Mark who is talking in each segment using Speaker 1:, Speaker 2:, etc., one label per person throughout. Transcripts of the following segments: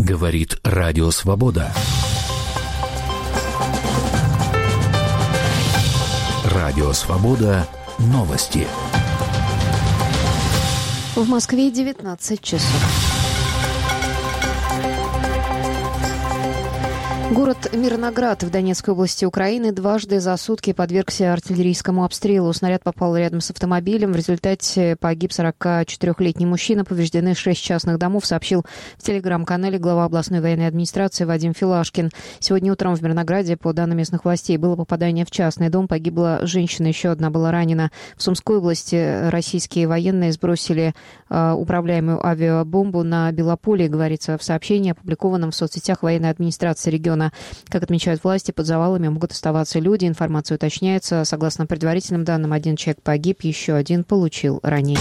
Speaker 1: Говорит Радио Свобода. Радио Свобода. Новости.
Speaker 2: В Москве 19 часов. Город Мирноград в Донецкой области Украины дважды за сутки подвергся артиллерийскому обстрелу. Снаряд попал рядом с автомобилем. В результате погиб 44-летний мужчина. Повреждены 6 частных домов, сообщил в телеграм-канале глава областной военной администрации Вадим Филашкин. Сегодня утром в Мирнограде, по данным местных властей, было попадание в частный дом. Погибла женщина, еще одна была ранена. В Сумской области российские военные сбросили управляемую авиабомбу на Белополе, говорится в сообщении, опубликованном в соцсетях военной администрации региона. Как отмечают власти, под завалами могут оставаться люди. Информация уточняется. Согласно предварительным данным, 1 человек погиб, еще 1 получил ранение.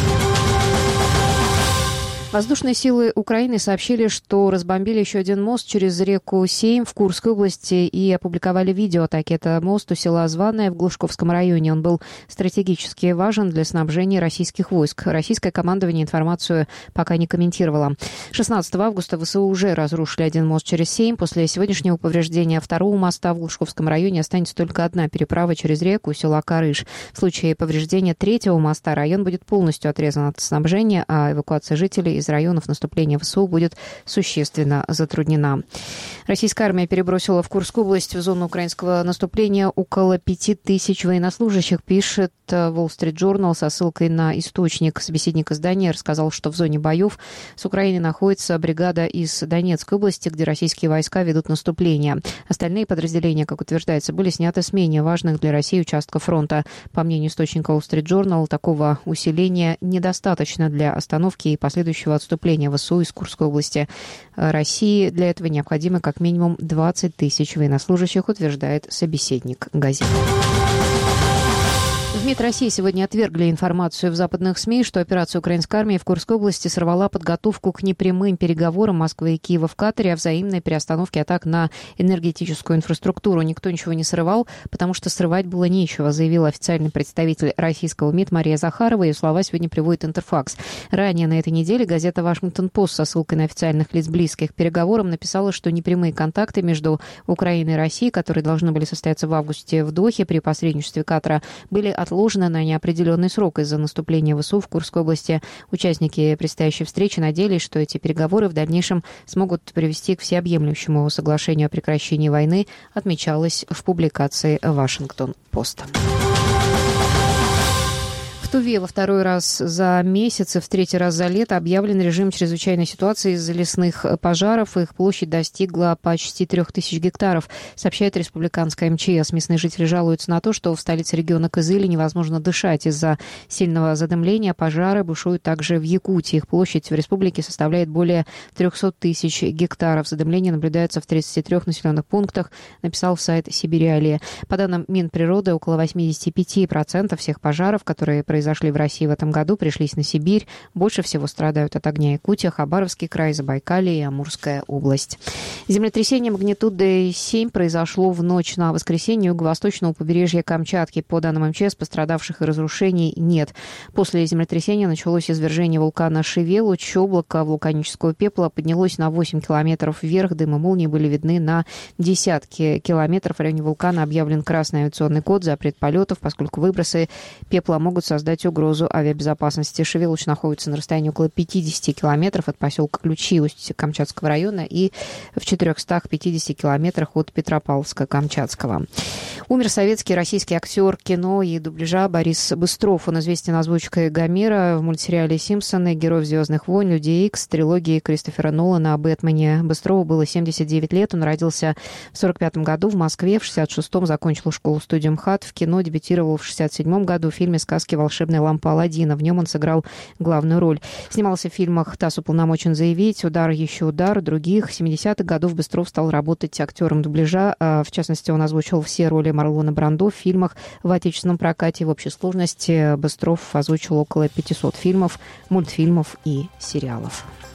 Speaker 2: Воздушные силы Украины сообщили, что разбомбили еще 1 мост через реку Сейм в Курской области и опубликовали видео атаки. Это мост у села Званое в Глушковском районе. Он был стратегически важен для снабжения российских войск. Российское командование информацию пока не комментировало. 16 августа ВСУ уже разрушили 1 мост через Сейм. После сегодняшнего повреждения 2-го моста в Глушковском районе останется только 1 переправа через реку у села Карыш. В случае повреждения 3-го моста район будет полностью отрезан от снабжения, а эвакуация жителей из районов наступления ВСУ будет существенно затруднена. Российская армия перебросила в Курскую область в зону украинского наступления около 5000 военнослужащих, пишет Wall Street Journal со ссылкой на источник. Собеседник издания рассказал, что в зоне боев с Украиной находится бригада из Донецкой области, где российские войска ведут наступление. Остальные подразделения, как утверждается, были сняты с менее важных для России участков фронта. По мнению источника Wall Street Journal, такого усиления недостаточно для остановки и последующего отступления ВСУ из Курской области. России для этого необходимо как минимум 20 тысяч военнослужащих, утверждает собеседник газеты. В МИД России сегодня отвергли информацию в западных СМИ, что операция украинской армии в Курской области сорвала подготовку к непрямым переговорам Москвы и Киева в Катаре о взаимной переостановке атак на энергетическую инфраструктуру. Никто ничего не срывал, потому что срывать было нечего, заявил официальный представитель российского МИД Мария Захарова. Ее слова сегодня приводит Интерфакс. Ранее на этой неделе газета «Вашингтон-Пост» со ссылкой на официальных лиц, близких к переговорам, написала, что непрямые контакты между Украиной и Россией, которые должны были состояться в августе в Дохе при посредничестве Катара, были отложено на неопределенный срок из-за наступления ВСУ в Курской области. Участники предстоящей встречи надеялись, что эти переговоры в дальнейшем смогут привести к всеобъемлющему соглашению о прекращении войны, отмечалось в публикации «Вашингтон-Пост». В Туве во 2-й раз за месяц и в 3-й раз за лето объявлен режим чрезвычайной ситуации из-за лесных пожаров. Их площадь достигла почти 3000 гектаров, сообщает республиканская МЧС. Местные жители жалуются на то, что в столице региона Кызыле невозможно дышать из-за сильного задымления. Пожары бушуют также в Якутии. Их площадь в республике составляет более 300 тысяч гектаров. Задымление наблюдается в 33 населенных пунктах, написал сайт Сибириалия. По данным Минприроды, около 85% всех пожаров, которые произошли в России в этом году, пришлись на Сибирь. Больше всего страдают от огня Якутия, Хабаровский край, Забайкалье и Амурская область. Землетрясение магнитудой 7 произошло в ночь на воскресенье у юго-восточного побережья Камчатки. По данным МЧС, пострадавших и разрушений нет. После землетрясения началось извержение вулкана Шевелуч. Облако вулканического пепла поднялось на 8 километров вверх. Дым и молнии были видны на десятки километров. В районе вулкана объявлен красный авиационный код, запрет полетов, поскольку выбросы пепла могут создать угрозу авиабезопасности. Шевелуч находится на расстоянии около 50 километров от поселка Ключи Усть-Камчатского района и в 450 километрах от Петропавловска-Камчатского. Умер советский российский актер кино и дубляжа Борис Быстров. Он известен озвучкой Гомера в мультсериале «Симпсоны», герой «Звездных войн», «Людей Икс», трилогии Кристофера Нолана о Бэтмене. Быстрову было 79 лет. Он родился в 1945 году в Москве, в 1966 закончил школу-студию МХАТ. В кино дебютировал в 1967 году в фильме «Сказки волшебная лампа Аладдина». В нем он сыграл главную роль. Снимался в фильмах «ТАСС уполномочен заявить», «Удар, еще удар», других. В 70-х годах Быстров стал работать актером дубляжа. В частности, он озвучил все роли Марлона Брандо в фильмах в отечественном прокате. В общей сложности Быстров озвучил около 500 фильмов, мультфильмов и сериалов.